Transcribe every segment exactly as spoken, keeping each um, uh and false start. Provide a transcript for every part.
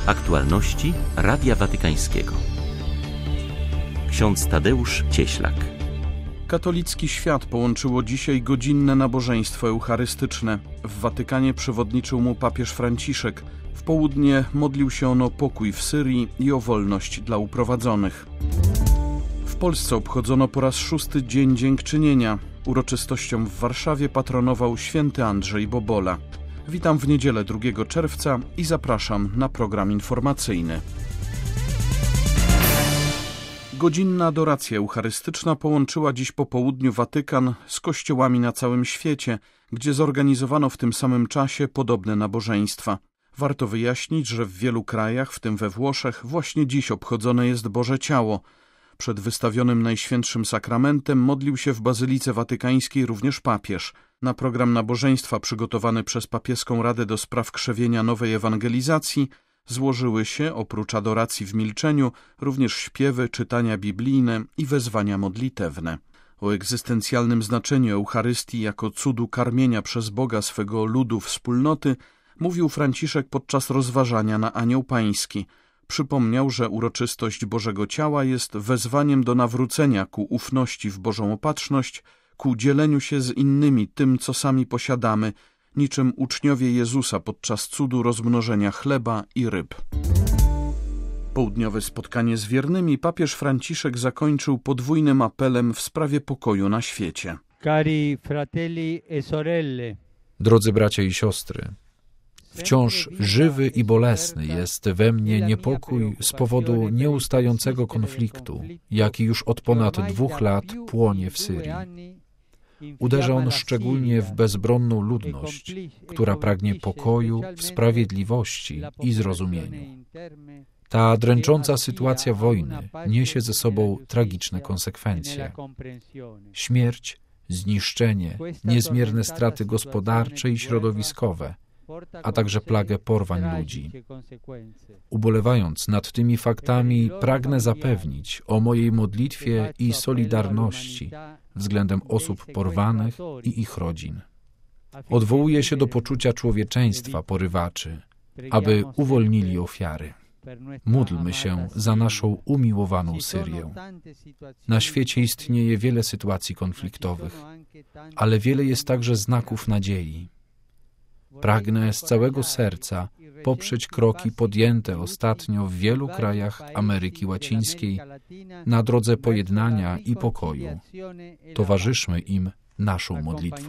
Aktualności Radia Watykańskiego. Ksiądz Tadeusz Cieślak. Katolicki świat połączyło dzisiaj godzinne nabożeństwo eucharystyczne. W Watykanie przewodniczył mu papież Franciszek. W południe modlił się on o pokój w Syrii i o wolność dla uprowadzonych. W Polsce obchodzono po raz szósty Dzień Dziękczynienia. Uroczystościom w Warszawie patronował święty Andrzej Bobola. Witam w niedzielę drugiego czerwca i zapraszam na program informacyjny. Godzinna adoracja eucharystyczna połączyła dziś po południu Watykan z kościołami na całym świecie, gdzie zorganizowano w tym samym czasie podobne nabożeństwa. Warto wyjaśnić, że w wielu krajach, w tym we Włoszech, właśnie dziś obchodzone jest Boże Ciało. Przed wystawionym Najświętszym Sakramentem modlił się w Bazylice Watykańskiej również papież. Na program nabożeństwa przygotowany przez Papieską Radę do Spraw Krzewienia Nowej Ewangelizacji złożyły się, oprócz adoracji w milczeniu, również śpiewy, czytania biblijne i wezwania modlitewne. O egzystencjalnym znaczeniu Eucharystii jako cudu karmienia przez Boga swego ludu wspólnoty mówił Franciszek podczas rozważania na Anioł Pański. Przypomniał, że uroczystość Bożego Ciała jest wezwaniem do nawrócenia ku ufności w Bożą opatrzność, ku dzieleniu się z innymi tym, co sami posiadamy, niczym uczniowie Jezusa podczas cudu rozmnożenia chleba i ryb. Południowe spotkanie z wiernymi papież Franciszek zakończył podwójnym apelem w sprawie pokoju na świecie. Cari fratelli e sorelle. Drodzy bracia i siostry, wciąż żywy i bolesny jest we mnie niepokój z powodu nieustającego konfliktu, jaki już od ponad dwóch lat płonie w Syrii. Uderza on szczególnie w bezbronną ludność, która pragnie pokoju, w sprawiedliwości i zrozumieniu. Ta dręcząca sytuacja wojny niesie ze sobą tragiczne konsekwencje. Śmierć, zniszczenie, niezmierne straty gospodarcze i środowiskowe, a także plagę porwań ludzi. Ubolewając nad tymi faktami, pragnę zapewnić o mojej modlitwie i solidarności względem osób porwanych i ich rodzin. Odwołuję się do poczucia człowieczeństwa porywaczy, aby uwolnili ofiary. Módlmy się za naszą umiłowaną Syrię. Na świecie istnieje wiele sytuacji konfliktowych, ale wiele jest także znaków nadziei. Pragnę z całego serca poprzeć kroki podjęte ostatnio w wielu krajach Ameryki Łacińskiej na drodze pojednania i pokoju. Towarzyszmy im naszą modlitwą.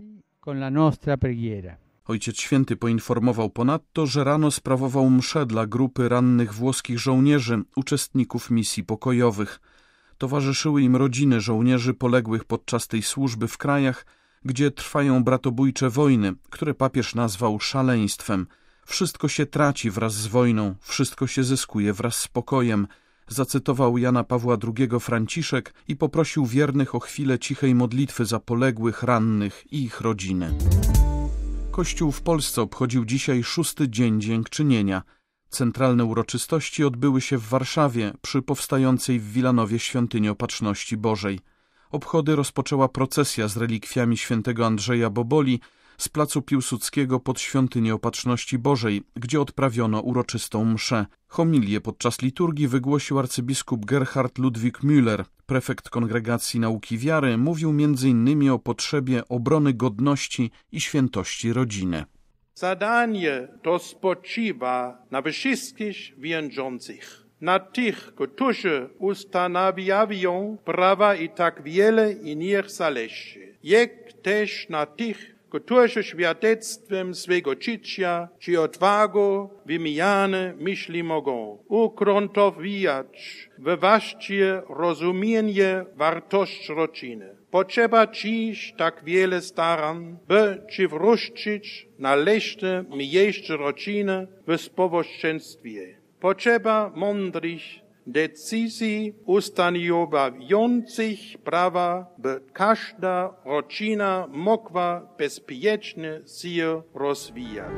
Ojciec Święty poinformował ponadto, że rano sprawował mszę dla grupy rannych włoskich żołnierzy, uczestników misji pokojowych. Towarzyszyły im rodziny żołnierzy poległych podczas tej służby w krajach, gdzie trwają bratobójcze wojny, które papież nazwał szaleństwem. Wszystko się traci wraz z wojną, wszystko się zyskuje wraz z pokojem, zacytował Jana Pawła drugiego Franciszek i poprosił wiernych o chwilę cichej modlitwy za poległych, rannych i ich rodziny. Kościół w Polsce obchodził dzisiaj szósty Dzień Dziękczynienia. Centralne uroczystości odbyły się w Warszawie przy powstającej w Wilanowie Świątyni Opatrzności Bożej. Obchody rozpoczęła procesja z relikwiami świętego Andrzeja Boboli z placu Piłsudskiego pod Świątynię Opatrzności Bożej, gdzie odprawiono uroczystą mszę. Homilię podczas liturgii wygłosił arcybiskup Gerhard Ludwik Müller. Prefekt Kongregacji Nauki Wiary mówił między innymi o potrzebie obrony godności i świętości rodziny. Zadanie to spoczywa na wszystkich wierzących. Na tych, którzy ustanawiają prawa i tak wiele innych zależy, jak też na tych, którzy świadectwem swego życia czy odwagą wymieniane myśli mogą ugruntować we właściwe rozumienie wartości rodziny. Potrzeba dziś tak wiele starań, by przywrócić należne miejsce rodziny w społeczeństwie. Potrzeba mądrych decyzji ustanawiających prawa, by każda rodzina mogła bezpiecznie się rozwijać.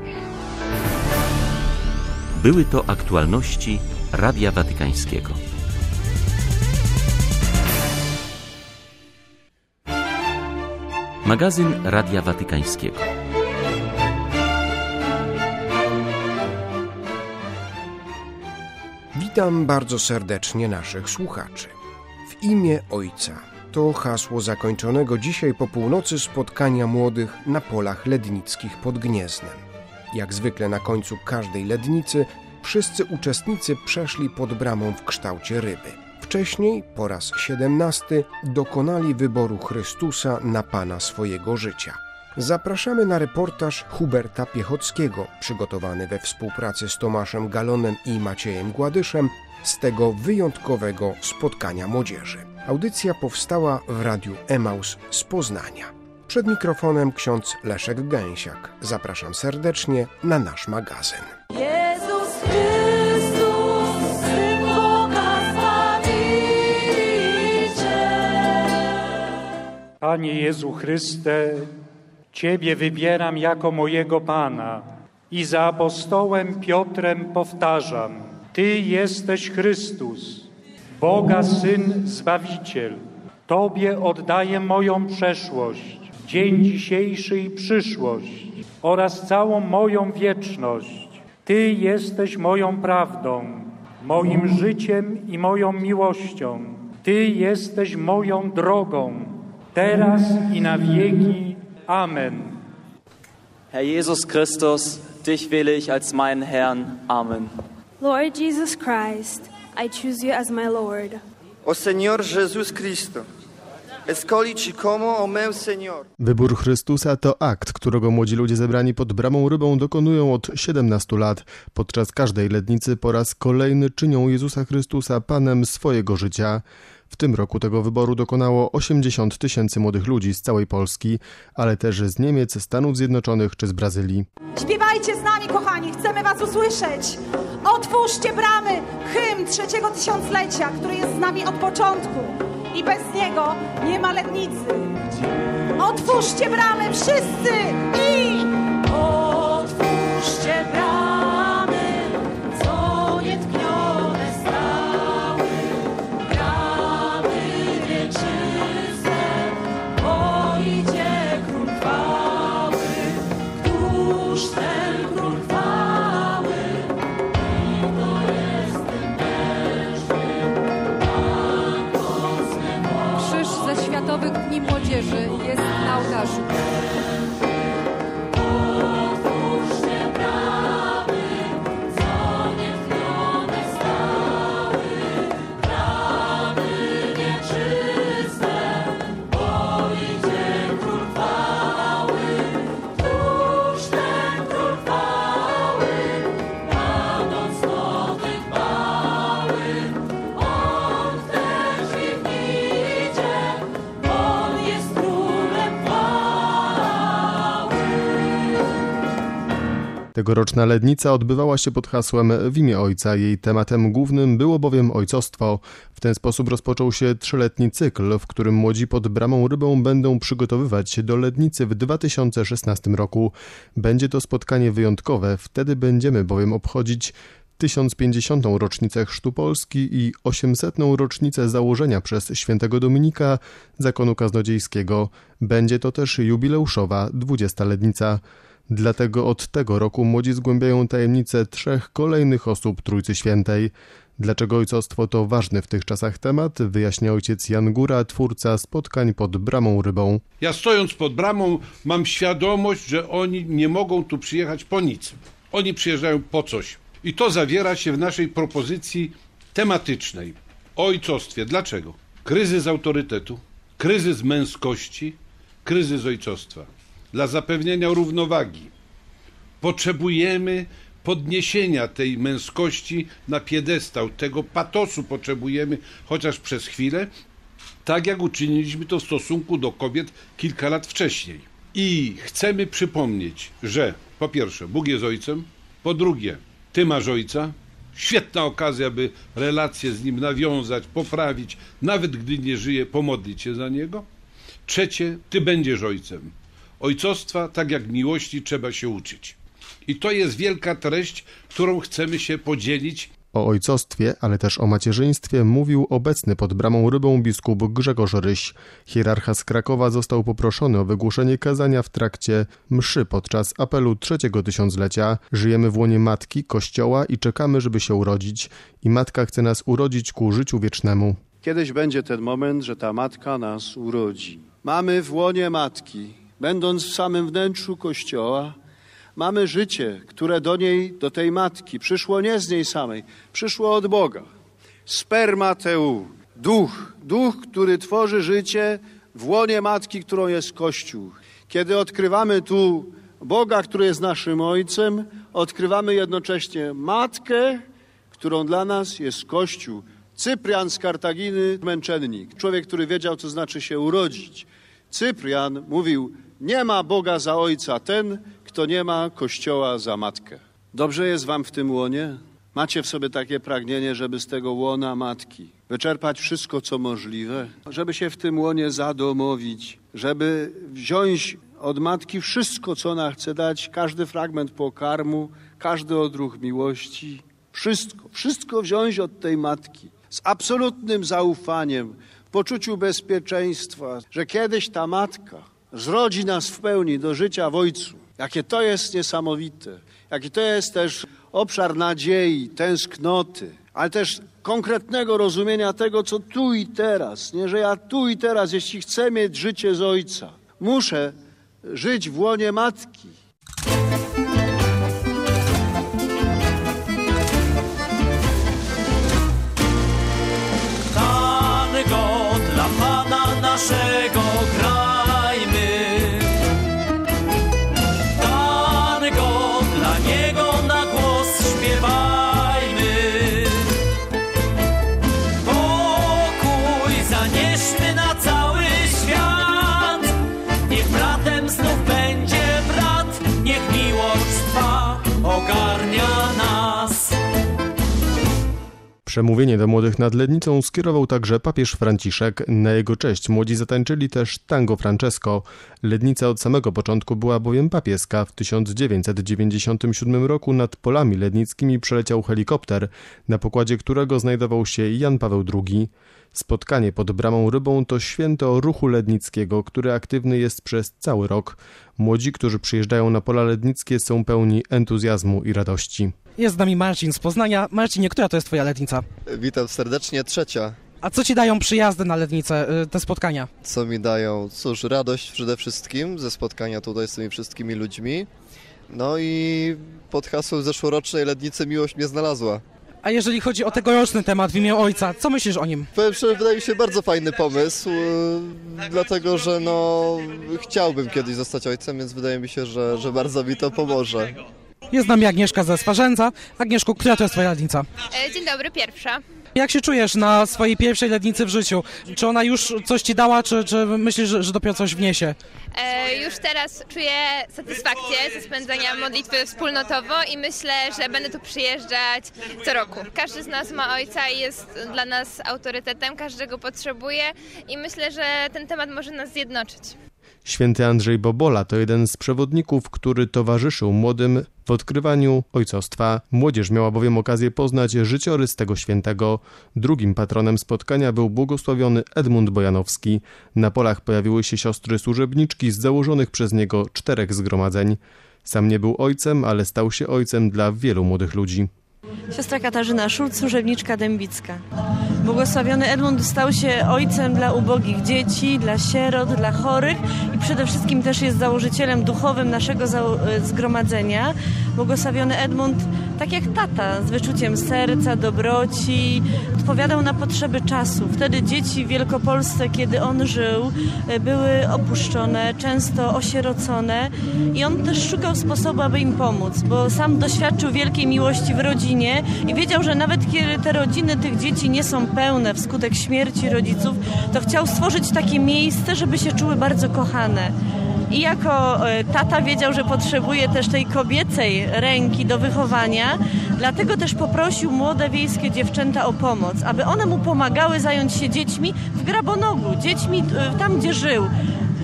Były to aktualności Radia Watykańskiego. Magazyn Radia Watykańskiego. Witam bardzo serdecznie naszych słuchaczy. W imię Ojca to hasło zakończonego dzisiaj po północy spotkania młodych na polach lednickich pod Gnieznem. Jak zwykle na końcu każdej lednicy wszyscy uczestnicy przeszli pod bramą w kształcie ryby. Wcześniej, po raz siedemnasty, dokonali wyboru Chrystusa na Pana swojego życia. Zapraszamy na reportaż Huberta Piechockiego, przygotowany we współpracy z Tomaszem Galonem i Maciejem Gładyszem z tego wyjątkowego spotkania młodzieży. Audycja powstała w Radiu Emaus z Poznania. Przed mikrofonem ksiądz Leszek Gęsiak. Zapraszam serdecznie na nasz magazyn. Jezus Chrystus, Syn Boga Zbawiciel. Panie Jezu Chryste, Ciebie wybieram jako mojego Pana i za apostołem Piotrem powtarzam: Ty jesteś Chrystus, Boga Syn Zbawiciel. Tobie oddaję moją przeszłość, dzień dzisiejszy i przyszłość oraz całą moją wieczność. Ty jesteś moją prawdą, moim życiem i moją miłością. Ty jesteś moją drogą, teraz i na wieki. Amen. Herr Jesus Christus, dich wähle ich als meinen Herrn. Amen. Lord Jesus Christ, I choose you as my Lord. O Señor Jesus Cristo, escolhi-te como o meu Señor. Wybór Chrystusa to akt, którego młodzi ludzie zebrani pod Bramą Rybą dokonują od siedemnastu lat. Podczas każdej lednicy po raz kolejny czynią Jezusa Chrystusa Panem swojego życia. W tym roku tego wyboru dokonało osiemdziesiąt tysięcy młodych ludzi z całej Polski, ale też z Niemiec, Stanów Zjednoczonych czy z Brazylii. Śpiewajcie z nami, kochani, chcemy was usłyszeć. Otwórzcie bramy, hymn trzeciego tysiąclecia, który jest z nami od początku i bez niego nie ma lednicy. Otwórzcie bramy wszyscy i... Otwórzcie bramy, co nietknione stały, bramy wieczyste, bo idzie Król chwały. Któż ten Król chwały? I to jest ten mężny, Pan mocny moc. Krzyż ze Światowych Dni Młodzieży jest na ołtarzu. Tegoroczna lednica odbywała się pod hasłem W imię Ojca. Jej tematem głównym było bowiem ojcostwo. W ten sposób rozpoczął się trzyletni cykl, w którym młodzi pod Bramą Rybą będą przygotowywać się do lednicy w dwa tysiące szesnastym roku. Będzie to spotkanie wyjątkowe, wtedy będziemy bowiem obchodzić tysiąc pięćdziesiątą rocznicę chrztu Polski i osiemsetną rocznicę założenia przez świętego Dominika zakonu kaznodziejskiego. Będzie to też jubileuszowa dwudziesta lednica. Dlatego od tego roku młodzi zgłębiają tajemnicę trzech kolejnych osób Trójcy Świętej. Dlaczego ojcostwo to ważny w tych czasach temat, wyjaśnia ojciec Jan Góra, twórca spotkań pod Bramą Rybą. Ja stojąc pod bramą mam świadomość, że oni nie mogą tu przyjechać po nic. Oni przyjeżdżają po coś. I to zawiera się w naszej propozycji tematycznej o ojcostwie. Dlaczego? Kryzys autorytetu, kryzys męskości, kryzys ojcostwa. Dla zapewnienia równowagi potrzebujemy podniesienia tej męskości na piedestał, tego patosu potrzebujemy chociaż przez chwilę, tak jak uczyniliśmy to w stosunku do kobiet kilka lat wcześniej. I chcemy przypomnieć, że po pierwsze Bóg jest ojcem, po drugie Ty masz ojca, świetna okazja, by relacje z nim nawiązać, poprawić, nawet gdy nie żyje, pomodlić się za niego. Trzecie, Ty będziesz ojcem. Ojcostwa, tak jak miłości, trzeba się uczyć. I to jest wielka treść, którą chcemy się podzielić O ojcostwie, ale też o macierzyństwie mówił obecny pod Bramą Rybą biskup Grzegorz Ryś. Hierarcha z Krakowa został poproszony o wygłoszenie kazania w trakcie mszy podczas apelu trzeciego tysiąclecia. Żyjemy w łonie Matki, Kościoła i czekamy, żeby się urodzić. I Matka chce nas urodzić ku życiu wiecznemu. Kiedyś będzie ten moment, że ta Matka nas urodzi. Mamy w łonie Matki, będąc w samym wnętrzu Kościoła, mamy życie, które do niej, do tej Matki przyszło nie z niej samej, przyszło od Boga. Spermateu, duch, duch, który tworzy życie w łonie Matki, którą jest Kościół. Kiedy odkrywamy tu Boga, który jest naszym Ojcem, odkrywamy jednocześnie Matkę, którą dla nas jest Kościół. Cyprian z Kartaginy, męczennik, człowiek, który wiedział, co znaczy się urodzić. Cyprian mówił, nie ma Boga za Ojca ten, kto nie ma Kościoła za Matkę. Dobrze jest wam w tym łonie? Macie w sobie takie pragnienie, żeby z tego łona Matki wyczerpać wszystko, co możliwe? Żeby się w tym łonie zadomowić, żeby wziąć od Matki wszystko, co ona chce dać, każdy fragment pokarmu, każdy odruch miłości, wszystko, wszystko wziąć od tej Matki z absolutnym zaufaniem, w poczuciu bezpieczeństwa, że kiedyś ta Matka zrodzi nas w pełni do życia w Ojcu. Jakie to jest niesamowite, jaki to jest też obszar nadziei, tęsknoty, ale też konkretnego rozumienia tego, co tu i teraz, nie, że ja tu i teraz, jeśli chcę mieć życie z Ojca, muszę żyć w łonie Matki. Tango dla Pana naszego grajmy. Tango dla Niego na głos śpiewajmy. Pokój zanieśmy na cały świat. Niech bratem znów będzie brat. Niech miłość trwa, ogarnia nas. Przemówienie do młodych nad Lednicą skierował także papież Franciszek. Na jego cześć młodzi zatańczyli też tango Francesco. Lednica od samego początku była bowiem papieska. W tysiąc dziewięćset dziewięćdziesiątym siódmym roku nad polami lednickimi przeleciał helikopter, na pokładzie którego znajdował się Jan Paweł drugi. Spotkanie pod Bramą Rybą to święto ruchu lednickiego, który aktywny jest przez cały rok. Młodzi, którzy przyjeżdżają na pola lednickie, są pełni entuzjazmu i radości. Jest z nami Marcin z Poznania. Marcinie, która to jest twoja Lednica? Witam serdecznie, trzecia. A co ci dają przyjazdy na Lednicę, te spotkania? Co mi dają? Cóż, radość przede wszystkim ze spotkania tutaj z tymi wszystkimi ludźmi. No i pod hasłem zeszłorocznej Lednicy miłość mnie znalazła. A jeżeli chodzi o tegoroczny temat w imię Ojca, co myślisz o nim? Powiem szczerze, wydaje mi się bardzo fajny pomysł, yy, dlatego że no chciałbym kiedyś zostać ojcem, więc wydaje mi się, że, że bardzo mi to pomoże. Jest z nami Agnieszka ze Swarzędza. Agnieszku, która to jest twoja Lednica? Dzień dobry, pierwsza. Jak się czujesz na swojej pierwszej Lednicy w życiu? Czy ona już coś ci dała, czy, czy myślisz, że, że dopiero coś wniesie? E, już teraz czuję satysfakcję ze spędzenia modlitwy wspólnotowo i myślę, że będę tu przyjeżdżać co roku. Każdy z nas ma ojca i jest dla nas autorytetem, każdy go potrzebuje i myślę, że ten temat może nas zjednoczyć. Święty Andrzej Bobola to jeden z przewodników, który towarzyszył młodym w odkrywaniu ojcostwa. Młodzież miała bowiem okazję poznać życiorys tego świętego. Drugim patronem spotkania był błogosławiony Edmund Bojanowski. Na polach pojawiły się siostry służebniczki z założonych przez niego czterech zgromadzeń. Sam nie był ojcem, ale stał się ojcem dla wielu młodych ludzi. Siostra Katarzyna Szulc, służebniczka dębicka. Błogosławiony Edmund stał się ojcem dla ubogich dzieci, dla sierot, dla chorych i przede wszystkim też jest założycielem duchowym naszego zgromadzenia. Błogosławiony Edmund, tak jak tata, z wyczuciem serca, dobroci, odpowiadał na potrzeby czasu. Wtedy dzieci w Wielkopolsce, kiedy on żył, były opuszczone, często osierocone i on też szukał sposobu, aby im pomóc, bo sam doświadczył wielkiej miłości w rodzinie i wiedział, że nawet kiedy te rodziny tych dzieci nie są pełne wskutek śmierci rodziców, to chciał stworzyć takie miejsce, żeby się czuły bardzo kochane. I jako tata wiedział, że potrzebuje też tej kobiecej ręki do wychowania, dlatego też poprosił młode wiejskie dziewczęta o pomoc, aby one mu pomagały zająć się dziećmi w Grabonogu, dziećmi tam, gdzie żył.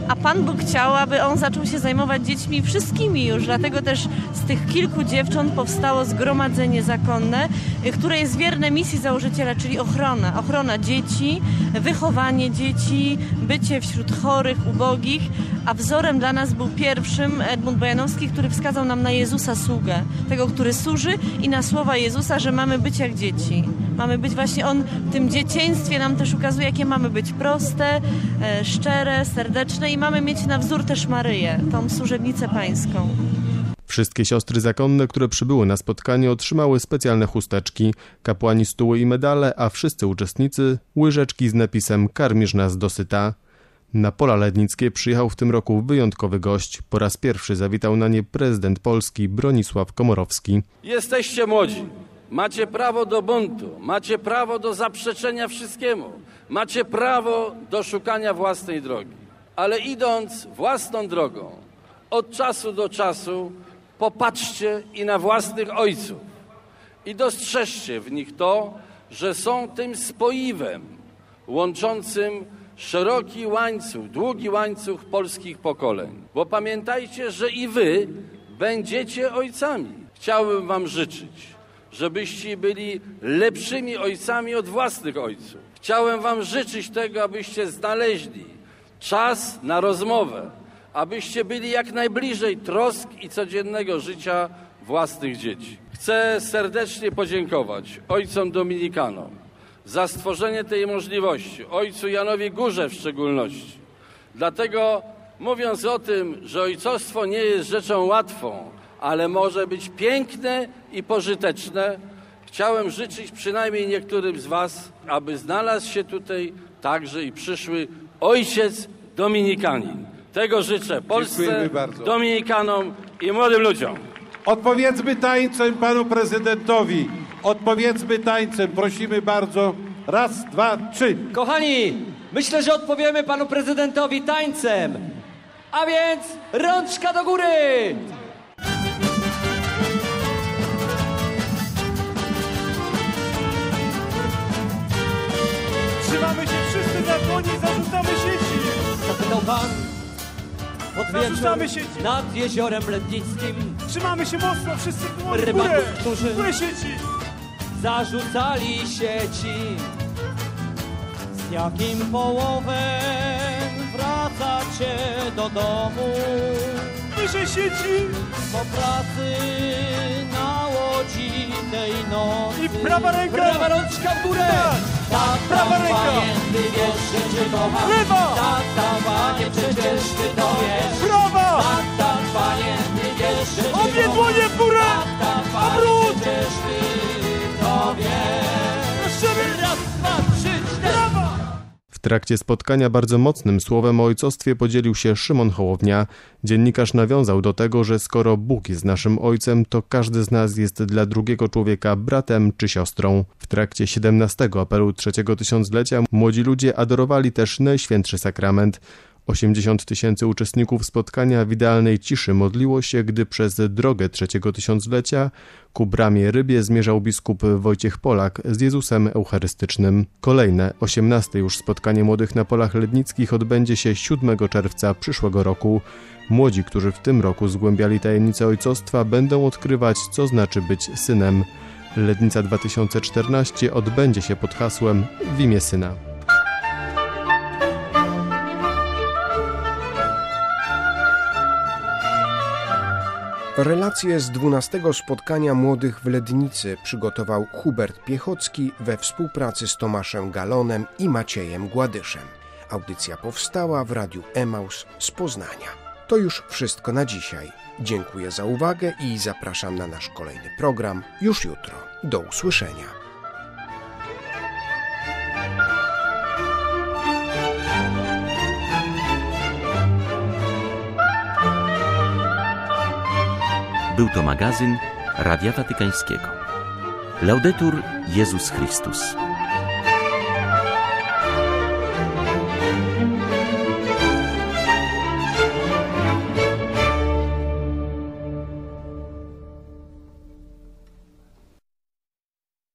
a Pan Bóg chciał, aby on zaczął się zajmować dziećmi wszystkimi już. Dlatego też z tych kilku dziewcząt powstało zgromadzenie zakonne, które jest wierne misji założyciela, czyli ochrona. Ochrona dzieci, wychowanie dzieci, bycie wśród chorych, ubogich, a wzorem dla nas był pierwszym Edmund Bojanowski, który wskazał nam na Jezusa sługę, tego, który służy, i na słowa Jezusa, że mamy być jak dzieci. Mamy być właśnie, on w tym dzieciństwie nam też ukazuje, jakie mamy być proste, e, szczere, serdeczne i mamy mieć na wzór też Maryję, tą służebnicę pańską. Wszystkie siostry zakonne, które przybyły na spotkanie, otrzymały specjalne chusteczki, kapłani stuły i medale, a wszyscy uczestnicy łyżeczki z napisem „Karmisz nas dosyta”. Na Pola Lednickie przyjechał w tym roku wyjątkowy gość. Po raz pierwszy zawitał na nie prezydent Polski Bronisław Komorowski. Jesteście młodzi, macie prawo do buntu, macie prawo do zaprzeczenia wszystkiemu, macie prawo do szukania własnej drogi. Ale idąc własną drogą, od czasu do czasu popatrzcie i na własnych ojców i dostrzeżcie w nich to, że są tym spoiwem łączącym szeroki łańcuch, długi łańcuch polskich pokoleń. Bo pamiętajcie, że i wy będziecie ojcami. Chciałbym wam życzyć, żebyście byli lepszymi ojcami od własnych ojców. Chciałem wam życzyć tego, abyście znaleźli czas na rozmowę, abyście byli jak najbliżej trosk i codziennego życia własnych dzieci. Chcę serdecznie podziękować ojcom dominikanom za stworzenie tej możliwości, ojcu Janowi Górze w szczególności. Dlatego, mówiąc o tym, że ojcostwo nie jest rzeczą łatwą, ale może być piękne i pożyteczne, chciałem życzyć przynajmniej niektórym z was, aby znalazł się tutaj także i przyszły ojciec dominikanin. Tego życzę Polsce, dominikanom i młodym ludziom. Odpowiedzmy tańcem panu prezydentowi. Odpowiedzmy tańcem, prosimy bardzo. Raz, dwa, trzy. Kochani, myślę, że odpowiemy panu prezydentowi tańcem. A więc rączka do góry! Trzymamy się wszyscy za dłoni i zarzucamy sieci. Zapytał pan pod wieczór nad jeziorem Lednickim. Trzymamy się mocno, wszyscy w górę, rybaków, którzy w górę sieci. Zarzucali sieci. Z jakim połowem wracacie do domu? Wyżej sieci. Po pracy na łodzi tej nocy. I prawa ręka. Prawa rączka w górę. Tak, prawa ręka. Ty wiesz, że cię kocham. Lewa. Tak, tak, panie, przecież ty to wiesz. Prawa. Tak, tak, panie, ty wiesz, że cię kocham. Obie dłonie w górę. Tak, tak, panie, obrót. przecież ty to wiesz. Raz, dwa, trzy, cztery. W trakcie spotkania bardzo mocnym słowem o ojcostwie podzielił się Szymon Hołownia. Dziennikarz nawiązał do tego, że skoro Bóg jest naszym ojcem, to każdy z nas jest dla drugiego człowieka bratem czy siostrą. W trakcie siedemnastego apelu trzeciego tysiąclecia młodzi ludzie adorowali też Najświętszy Sakrament. osiemdziesiąt tysięcy uczestników spotkania w idealnej ciszy modliło się, gdy przez drogę trzeciego tysiąclecia ku bramie Rybie zmierzał biskup Wojciech Polak z Jezusem Eucharystycznym. Kolejne, osiemnaste już spotkanie młodych na Polach Lednickich odbędzie się siódmego czerwca przyszłego roku. Młodzi, którzy w tym roku zgłębiali tajemnicę ojcostwa, będą odkrywać, co znaczy być synem. Lednica dwa tysiące czternaście odbędzie się pod hasłem W imię Syna. Relacje z dwunastego spotkania młodych w Lednicy przygotował Hubert Piechocki we współpracy z Tomaszem Galonem i Maciejem Gładyszem. Audycja powstała w Radiu Emaus z Poznania. To już wszystko na dzisiaj. Dziękuję za uwagę i zapraszam na nasz kolejny program już jutro. Do usłyszenia. Był to magazyn Radia Watykańskiego. Laudetur Jezus Chrystus.